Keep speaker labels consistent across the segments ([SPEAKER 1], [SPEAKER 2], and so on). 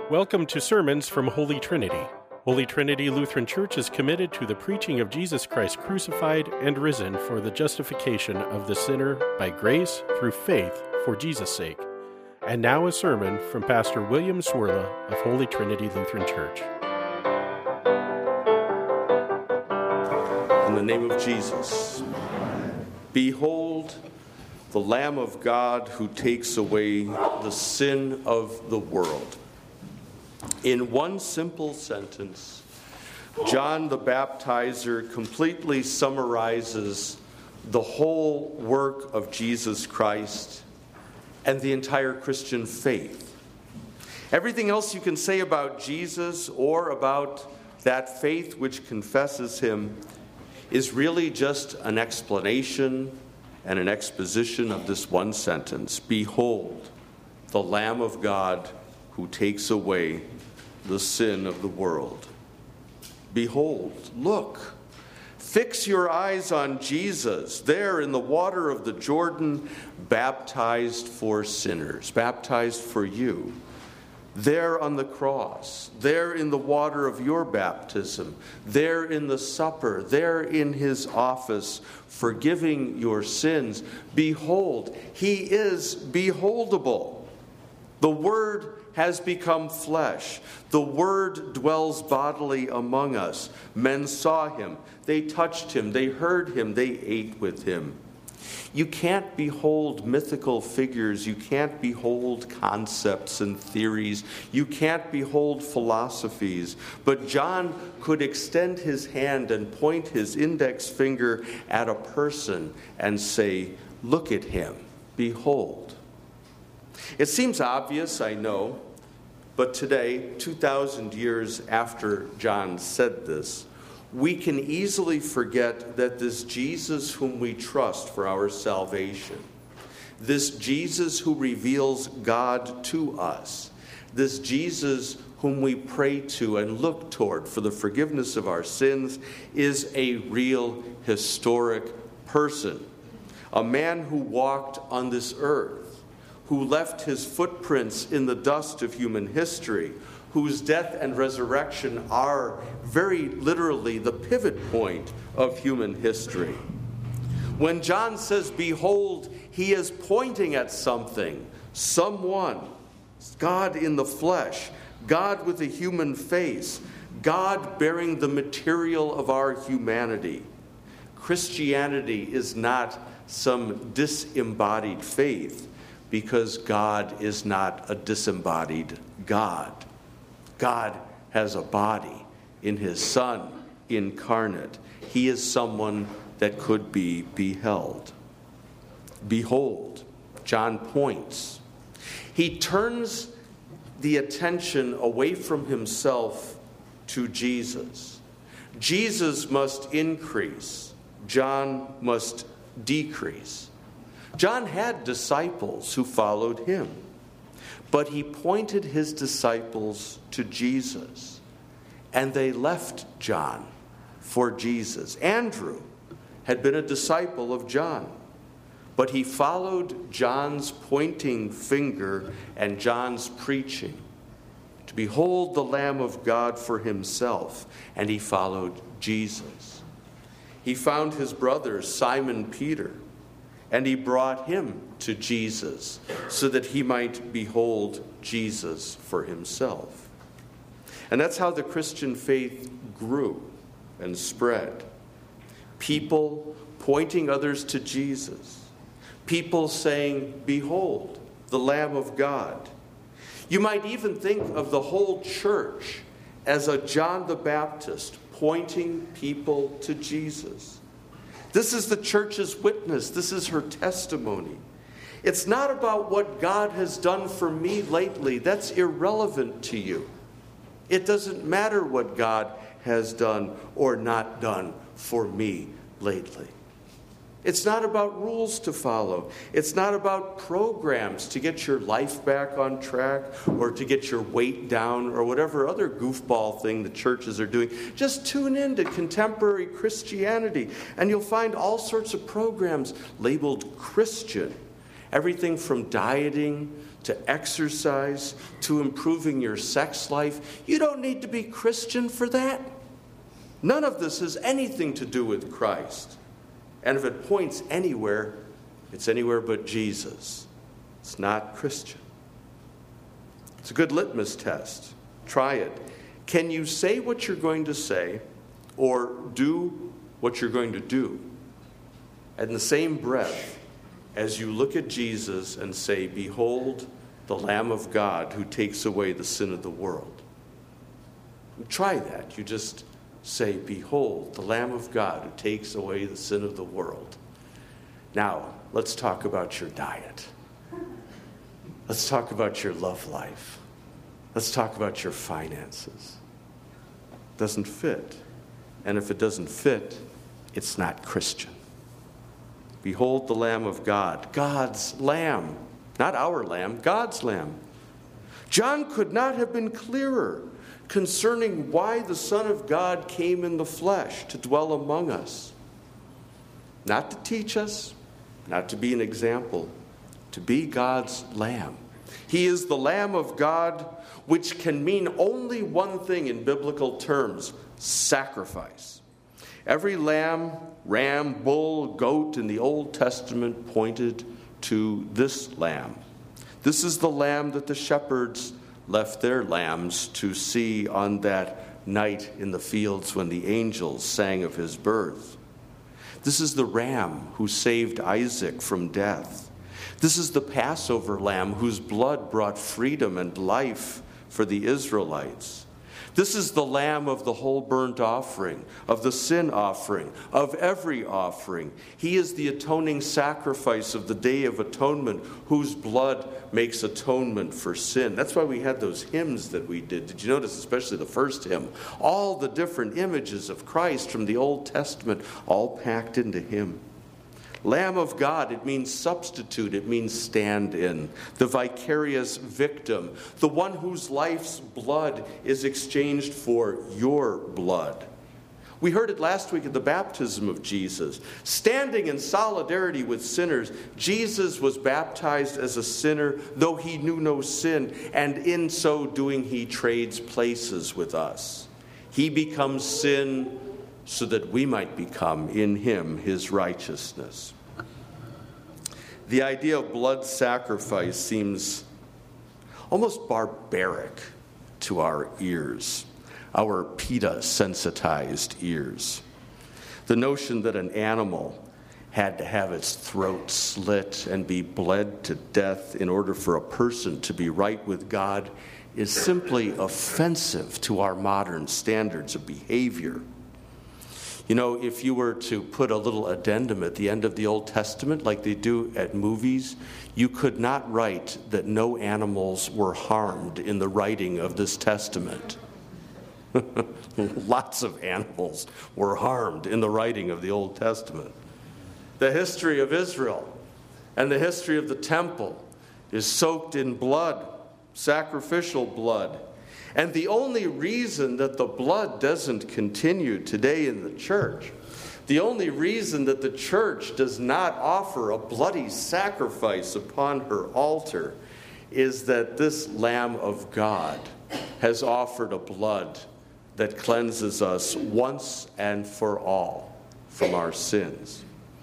[SPEAKER 1] Welcome to Sermons from Holy Trinity. Holy Trinity Lutheran Church is committed to the preaching of Jesus Christ crucified and risen for the justification of the sinner by grace through faith for Jesus' sake. And now a sermon from Pastor William Swirla of Holy Trinity Lutheran Church.
[SPEAKER 2] In the name of Jesus, behold the Lamb of God who takes away the sin of the world. In one simple sentence, John the Baptizer completely summarizes the whole work of Jesus Christ and the entire Christian faith. Everything else you can say about Jesus or about that faith which confesses him is really just an explanation and an exposition of this one sentence. Behold, the Lamb of God who takes away the sin of the world. Behold, look, fix your eyes on Jesus, there in the water of the Jordan, baptized for sinners, baptized for you. There on the cross, there in the water of your baptism, there in the supper, there in his office, forgiving your sins. Behold, he is beholdable. The Word has become flesh. The Word dwells bodily among us. Men saw him, they touched him, they heard him, they ate with him. You can't behold mythical figures. You can't behold concepts and theories. You can't behold philosophies. But John could extend his hand and point his index finger at a person and say, look at him, behold. It seems obvious, I know, but today, 2,000 years after John said this, we can easily forget that this Jesus whom we trust for our salvation, this Jesus who reveals God to us, this Jesus whom we pray to and look toward for the forgiveness of our sins, is a real historic person, a man who walked on this earth, who left his footprints in the dust of human history, whose death and resurrection are very literally the pivot point of human history. When John says, behold, he is pointing at something, someone, God in the flesh, God with a human face, God bearing the material of our humanity. Christianity is not some disembodied faith, because God is not a disembodied God. God has a body in his Son incarnate. He is someone that could be beheld. Behold, John points. He turns the attention away from himself to Jesus. Jesus must increase. John must decrease. John had disciples who followed him, but he pointed his disciples to Jesus, and they left John for Jesus. Andrew had been a disciple of John, but he followed John's pointing finger and John's preaching to behold the Lamb of God for himself, and he followed Jesus. He found his brother Simon Peter, and he brought him to Jesus so that he might behold Jesus for himself. And that's how the Christian faith grew and spread. People pointing others to Jesus. People saying, behold, the Lamb of God. You might even think of the whole church as a John the Baptist pointing people to Jesus. This is the church's witness. This is her testimony. It's not about what God has done for me lately. That's irrelevant to you. It doesn't matter what God has done or not done for me lately. It's not about rules to follow. It's not about programs to get your life back on track or to get your weight down or whatever other goofball thing the churches are doing. Just tune in to contemporary Christianity and you'll find all sorts of programs labeled Christian. Everything from dieting to exercise to improving your sex life. You don't need to be Christian for that. None of this has anything to do with Christ. And if it points anywhere, it's anywhere but Jesus. It's not Christian. It's a good litmus test. Try it. Can you say what you're going to say or do what you're going to do in the same breath as you look at Jesus and say, "Behold, the Lamb of God who takes away the sin of the world"? Try that. You just say, "Behold, the Lamb of God who takes away the sin of the world." Now, let's talk about your diet. Let's talk about your love life. Let's talk about your finances. Doesn't fit. And if it doesn't fit, it's not Christian. Behold the Lamb of God, God's Lamb. Not our Lamb, God's Lamb. John could not have been clearer concerning why the Son of God came in the flesh to dwell among us. Not to teach us, not to be an example, to be God's Lamb. He is the Lamb of God, which can mean only one thing in biblical terms: sacrifice. Every lamb, ram, bull, goat in the Old Testament pointed to this lamb. This is the lamb that the shepherds left their lambs to see on that night in the fields when the angels sang of his birth. This is the ram who saved Isaac from death. This is the Passover lamb whose blood brought freedom and life for the Israelites. This is the lamb of the whole burnt offering, of the sin offering, of every offering. He is the atoning sacrifice of the Day of Atonement, whose blood makes atonement for sin. That's why we had those hymns that we did. Did you notice, especially the first hymn? All the different images of Christ from the Old Testament, all packed into him. Lamb of God, it means substitute, it means stand-in, the vicarious victim, the one whose life's blood is exchanged for your blood. We heard it last week at the baptism of Jesus. Standing in solidarity with sinners, Jesus was baptized as a sinner, though he knew no sin, and in so doing he trades places with us. He becomes sin so that we might become in him his righteousness. The idea of blood sacrifice seems almost barbaric to our ears, our PETA-sensitized ears. The notion that an animal had to have its throat slit and be bled to death in order for a person to be right with God is simply offensive to our modern standards of behavior. You know, if you were to put a little addendum at the end of the Old Testament, like they do at movies, you could not write that no animals were harmed in the writing of this testament. Lots of animals were harmed in the writing of the Old Testament. The history of Israel and the history of the temple is soaked in blood, sacrificial blood. And the only reason that the blood doesn't continue today in the church, the only reason that the church does not offer a bloody sacrifice upon her altar is that this Lamb of God has offered a blood that cleanses us once and for all from our sins.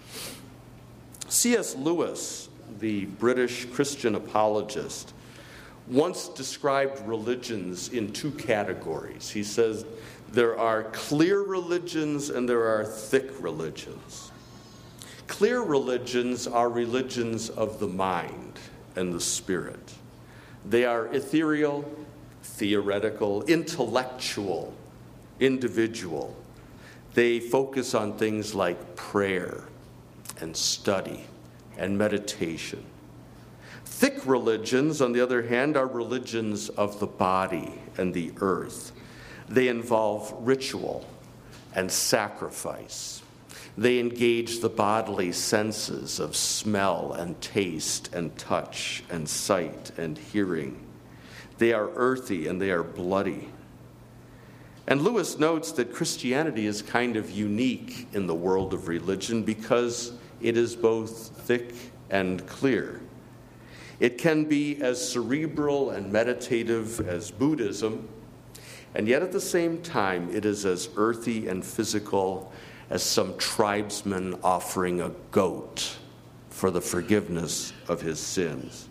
[SPEAKER 2] C.S. Lewis, the British Christian apologist, once described religions in two categories. He says there are clear religions and there are thick religions. Clear religions are religions of the mind and the spirit. They are ethereal, theoretical, intellectual, individual. They focus on things like prayer and study and meditation. Thick religions, on the other hand, are religions of the body and the earth. They involve ritual and sacrifice. They engage the bodily senses of smell and taste and touch and sight and hearing. They are earthy and they are bloody. And Lewis notes that Christianity is kind of unique in the world of religion because it is both thick and clear. It can be as cerebral and meditative as Buddhism, and yet at the same time, it is as earthy and physical as some tribesman offering a goat for the forgiveness of his sins.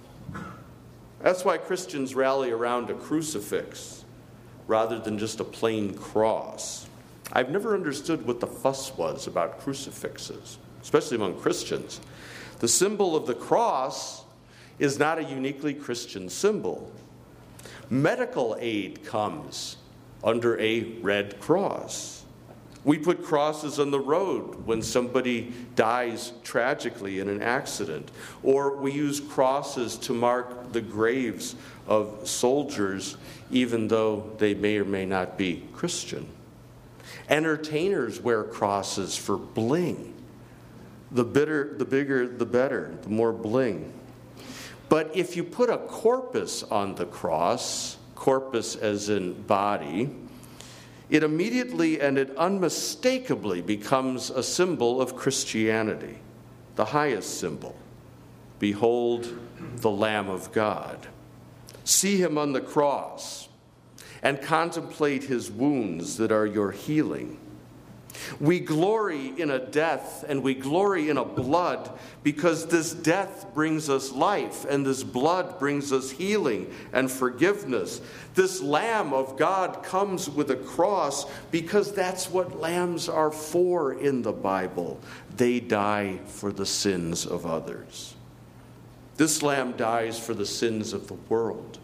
[SPEAKER 2] That's why Christians rally around a crucifix rather than just a plain cross. I've never understood what the fuss was about crucifixes, especially among Christians. The symbol of the cross is not a uniquely Christian symbol. Medical aid comes under a red cross. We put crosses on the road when somebody dies tragically in an accident. Or we use crosses to mark the graves of soldiers, even though they may or may not be Christian. Entertainers wear crosses for bling. The bigger, the better, the more bling. But if you put a corpus on the cross, corpus as in body, it immediately and it unmistakably becomes a symbol of Christianity, the highest symbol. Behold the Lamb of God. See him on the cross and contemplate his wounds that are your healing. We glory in a death and we glory in a blood because this death brings us life and this blood brings us healing and forgiveness. This Lamb of God comes with a cross because that's what lambs are for in the Bible. They die for the sins of others. This lamb dies for the sins of the world.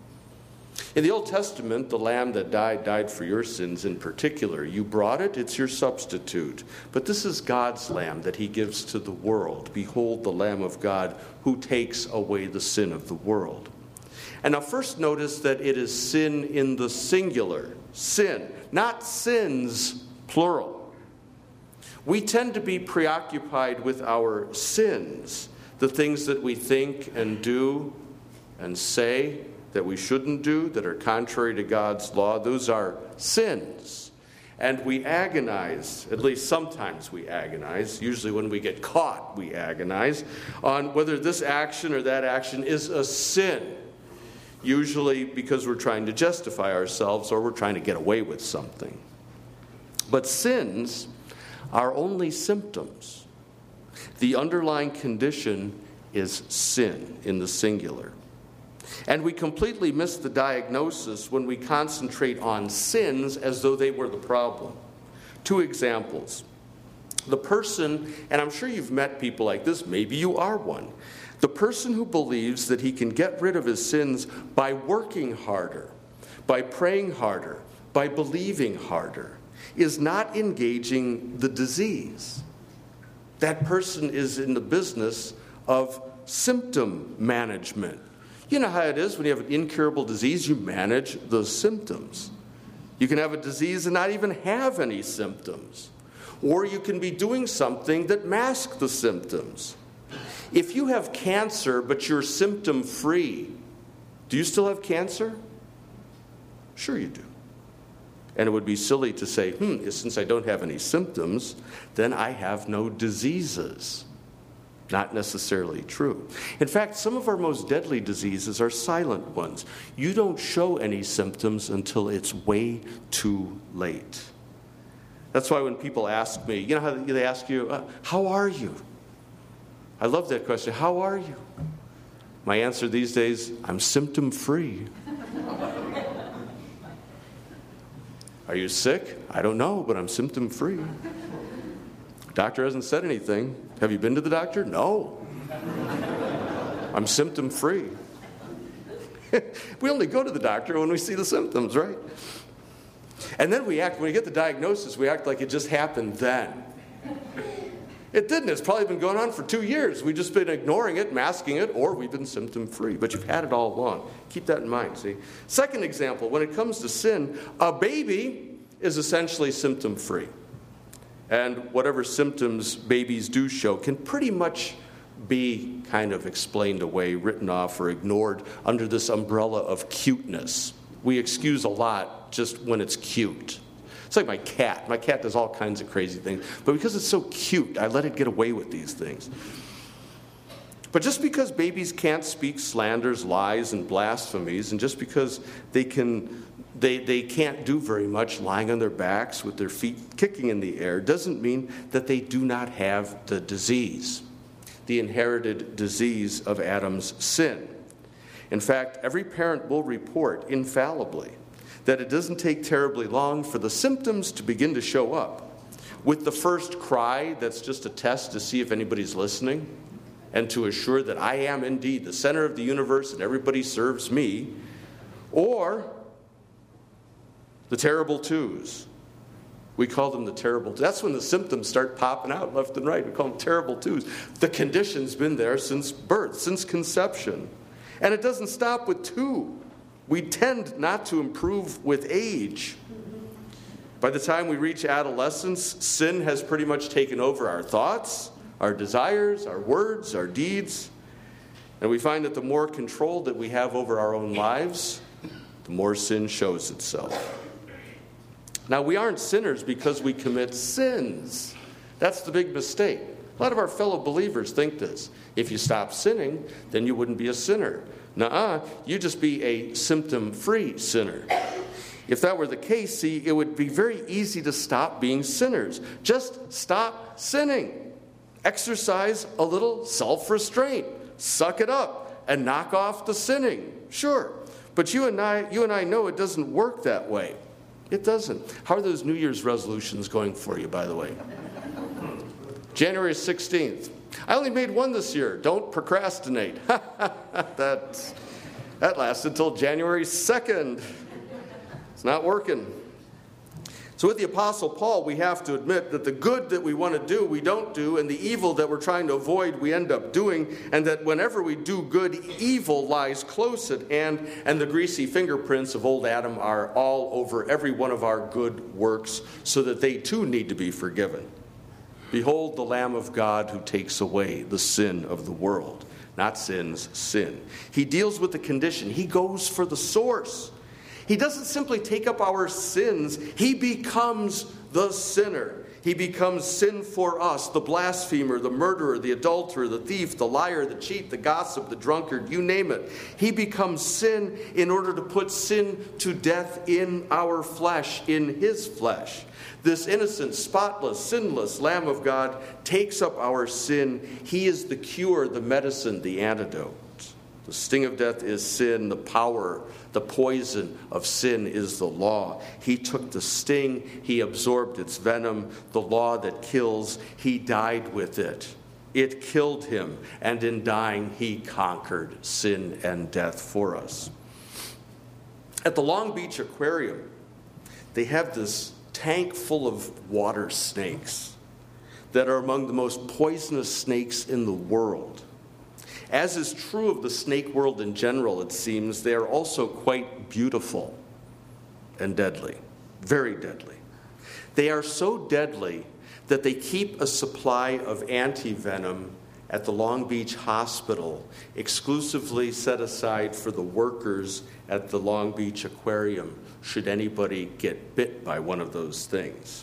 [SPEAKER 2] In the Old Testament, the lamb that died for your sins in particular. You brought it, it's your substitute. But this is God's lamb that he gives to the world. Behold the Lamb of God who takes away the sin of the world. And now first notice that it is sin in the singular. Sin, not sins, plural. We tend to be preoccupied with our sins, the things that we think and do and say that we shouldn't do, that are contrary to God's law. Those are sins. And we agonize, at least sometimes we agonize, usually when we get caught we agonize, on whether this action or that action is a sin. Usually because we're trying to justify ourselves or we're trying to get away with something. But sins are only symptoms. The underlying condition is sin in the singular. And we completely miss the diagnosis when we concentrate on sins as though they were the problem. Two examples. The person, and I'm sure you've met people like this, maybe you are one. The person who believes that he can get rid of his sins by working harder, by praying harder, by believing harder, is not engaging the disease. That person is in the business of symptom management. You know how it is when you have an incurable disease, you manage the symptoms. You can have a disease and not even have any symptoms. Or you can be doing something that masks the symptoms. If you have cancer but you're symptom-free, do you still have cancer? Sure you do. And it would be silly to say, since I don't have any symptoms, then I have no diseases. Not necessarily true. In fact, some of our most deadly diseases are silent ones. You don't show any symptoms until it's way too late. That's why when people ask me, you know how they ask you, how are you? I love that question. How are you? My answer these days, I'm symptom-free. Are you sick? I don't know, but I'm symptom-free. Doctor hasn't said anything. Have you been to the doctor? No. I'm symptom-free. We only go to the doctor when we see the symptoms, right? And then when we get the diagnosis, we act like it just happened then. It didn't. It's probably been going on for 2 years. We've just been ignoring it, masking it, or we've been symptom-free. But you've had it all along. Keep that in mind, see? Second example, when it comes to sin, a baby is essentially symptom-free. And whatever symptoms babies do show can pretty much be kind of explained away, written off, or ignored under this umbrella of cuteness. We excuse a lot just when it's cute. It's like my cat. My cat does all kinds of crazy things. But because it's so cute, I let it get away with these things. But just because babies can't speak slanders, lies, and blasphemies, and just because they can't do very much lying on their backs with their feet kicking in the air, doesn't mean that they do not have the disease, the inherited disease of Adam's sin. In fact, every parent will report infallibly that it doesn't take terribly long for the symptoms to begin to show up. With the first cry, that's just a test to see if anybody's listening and to assure that I am indeed the center of the universe and everybody serves me, or the terrible twos. We call them the terrible twos. That's when the symptoms start popping out left and right. We call them terrible twos. The condition's been there since birth, since conception. And it doesn't stop with two. We tend not to improve with age. By the time we reach adolescence, sin has pretty much taken over our thoughts, our desires, our words, our deeds. And we find that the more control that we have over our own lives, the more sin shows itself. Now, we aren't sinners because we commit sins. That's the big mistake. A lot of our fellow believers think this. If you stop sinning, then you wouldn't be a sinner. Nuh-uh, you'd just be a symptom-free sinner. If that were the case, see, it would be very easy to stop being sinners. Just stop sinning. Exercise a little self-restraint. Suck it up and knock off the sinning. Sure. But you and I know it doesn't work that way. It doesn't. How are those New Year's resolutions going for you, by the way? January 16th. I only made one this year. Don't procrastinate. That lasted until January 2nd. It's not working. So with the Apostle Paul, we have to admit that the good that we want to do, we don't do, and the evil that we're trying to avoid, we end up doing, and that whenever we do good, evil lies close at hand, and the greasy fingerprints of old Adam are all over every one of our good works, so that they too need to be forgiven. Behold the Lamb of God who takes away the sin of the world. Not sin's sin. He deals with the condition. He goes for the source. He doesn't simply take up our sins. He becomes the sinner. He becomes sin for us, the blasphemer, the murderer, the adulterer, the thief, the liar, the cheat, the gossip, the drunkard, you name it. He becomes sin in order to put sin to death in our flesh, in his flesh. This innocent, spotless, sinless Lamb of God takes up our sin. He is the cure, the medicine, the antidote. The sting of death is sin. The power, the poison of sin is the law. He took the sting. He absorbed its venom. The law that kills, he died with it. It killed him. And in dying, he conquered sin and death for us. At the Long Beach Aquarium, they have this tank full of water snakes that are among the most poisonous snakes in the world. As is true of the snake world in general, it seems, they are also quite beautiful and deadly, very deadly. They are so deadly that they keep a supply of antivenom at the Long Beach Hospital, exclusively set aside for the workers at the Long Beach Aquarium, should anybody get bit by one of those things.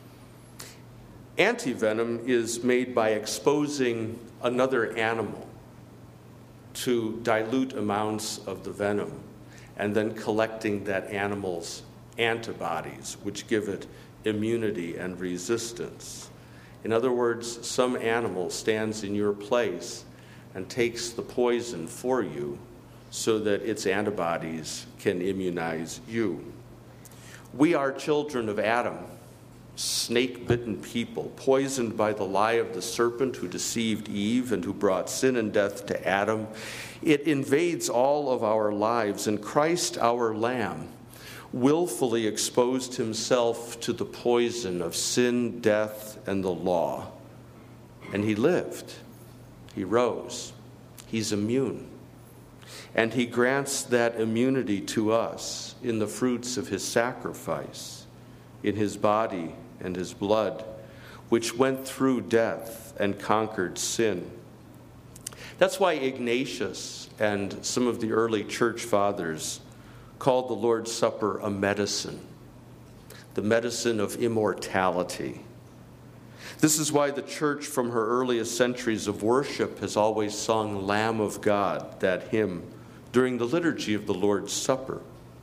[SPEAKER 2] Antivenom is made by exposing another animal to dilute amounts of the venom and then collecting that animal's antibodies, which give it immunity and resistance. In other words, some animal stands in your place and takes the poison for you so that its antibodies can immunize you. We are children of Adam, snake-bitten people, poisoned by the lie of the serpent who deceived Eve and who brought sin and death to Adam. It invades all of our lives, and Christ, our Lamb, willfully exposed himself to the poison of sin, death, and the law. And he lived. He rose. He's immune. And he grants that immunity to us in the fruits of his sacrifice, in his body and his blood, which went through death and conquered sin. That's why Ignatius and some of the early church fathers called the Lord's Supper a medicine, the medicine of immortality. This is why the church from her earliest centuries of worship has always sung Lamb of God, that hymn, during the liturgy of the Lord's Supper.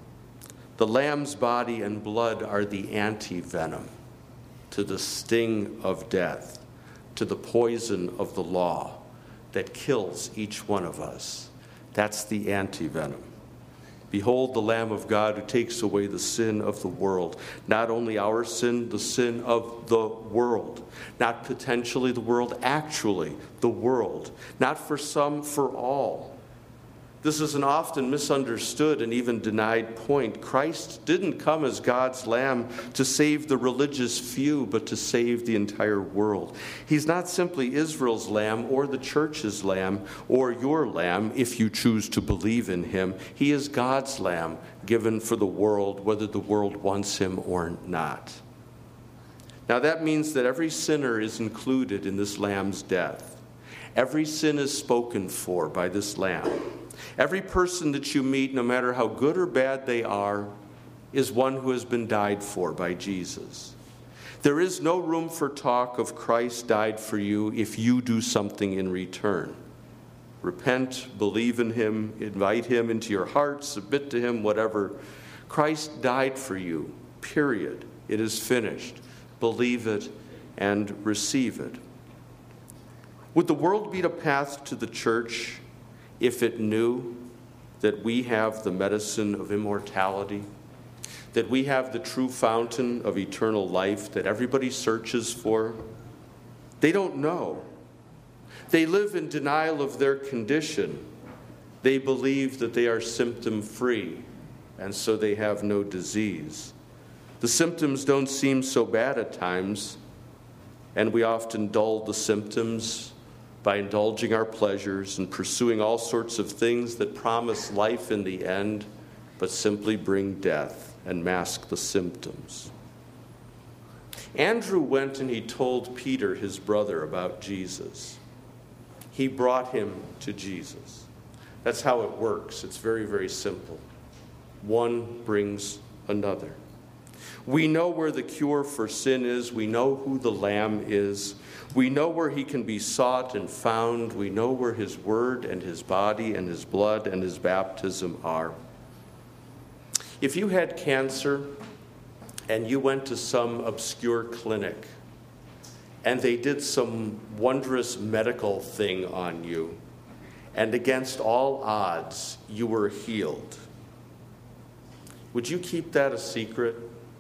[SPEAKER 2] The Lamb's body and blood are the anti-venom to the sting of death, to the poison of the law that kills each one of us. That's the anti-venom. Behold the Lamb of God who takes away the sin of the world. Not only our sin, the sin of the world. Not potentially the world, actually the world. Not for some, for all. This is an often misunderstood and even denied point. Christ didn't come as God's lamb to save the religious few, but to save the entire world. He's not simply Israel's lamb or the church's lamb or your lamb if you choose to believe in him. He is God's lamb given for the world, whether the world wants him or not. Now that means that every sinner is included in this lamb's death. Every sin is spoken for by this lamb. Every person that you meet, no matter how good or bad they are, is one who has been died for by Jesus. There is no room for talk of Christ died for you if you do something in return. Repent, believe in him, invite him into your heart, submit to him, whatever. Christ died for you, period. It is finished. Believe it and receive it. Would the world beat a path to the church if it knew that we have the medicine of immortality, that we have the true fountain of eternal life that everybody searches for? They don't know. They live in denial of their condition. They believe that they are symptom-free, and so they have no disease. The symptoms don't seem so bad at times, and we often dull the symptoms by indulging our pleasures and pursuing all sorts of things that promise life in the end, but simply bring death and mask the symptoms. Andrew went and he told Peter, his brother, about Jesus. He brought him to Jesus. That's how it works. It's very, very simple. One brings another. We know where the cure for sin is. We know who the Lamb is. We know where he can be sought and found. We know where his word and his body and his blood and his baptism are. If you had cancer and you went to some obscure clinic and they did some wondrous medical thing on you, and against all odds you were healed, would you keep that a secret?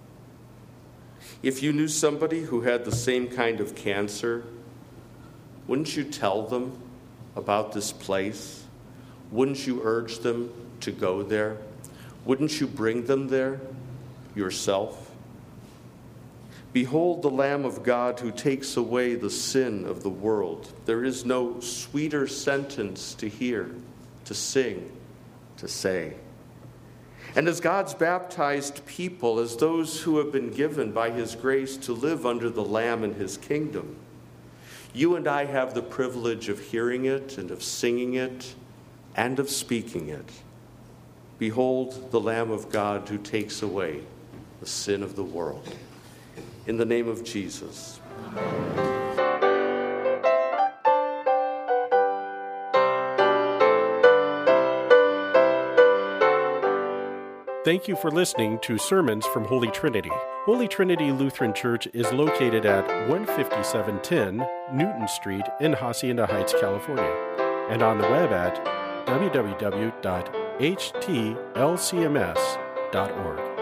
[SPEAKER 2] If you knew somebody who had the same kind of cancer, wouldn't you tell them about this place? Wouldn't you urge them to go there? Wouldn't you bring them there yourself? Behold the Lamb of God who takes away the sin of the world. There is no sweeter sentence to hear, to sing, to say. And as God's baptized people, as those who have been given by his grace to live under the Lamb in his kingdom, you and I have the privilege of hearing it and of singing it and of speaking it. Behold the Lamb of God who takes away the sin of the world. In the name of Jesus. Amen.
[SPEAKER 1] Thank you for listening to Sermons from Holy Trinity. Holy Trinity Lutheran Church is located at 15710 Newton Street in Hacienda Heights, California, and on the web at www.htlcms.org.